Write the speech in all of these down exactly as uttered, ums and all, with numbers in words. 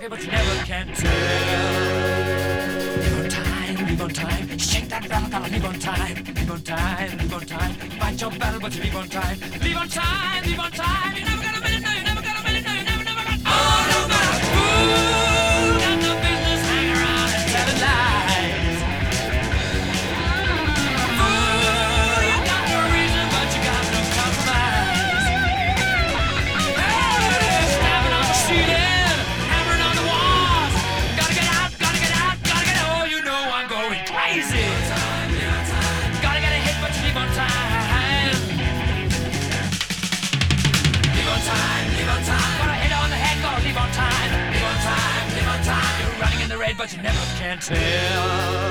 pocket, but you never can tell. Live on time, live on time. Shake that rattle, gotta live on time. Live on time, live on time. Fight your battle, but you live on time. Live on time, live on time. You never got a minute, no, you never got a minute, no, you never, never got. Oh, no matter who got no business, hang around and telling lies. Fool, you got no reason, but you got no compromise. Hey, stabbing on the ceiling, hammering on the walls. Gotta get out, gotta get out, gotta get out. Oh, you know I'm going crazy. Gotta get a hit, but you leave on time. Live on time, live on time. Gotta hit on the head, gotta leave on time. Live on time, live on time. You're running in the red, but you never can tell.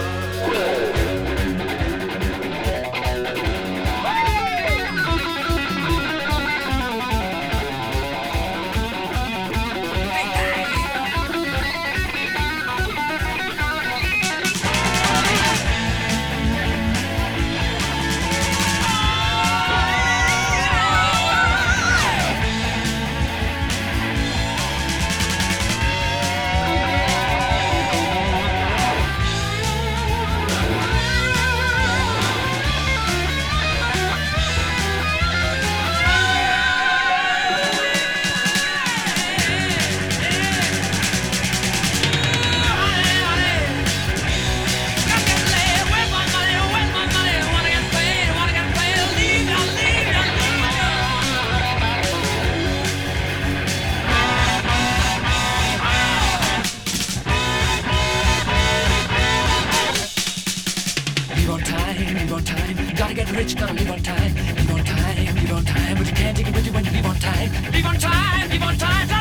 Live on time, gotta get rich, gotta live on time. Live on time, live on time, but you can't take it with you when you live on time. Live on time, live on time.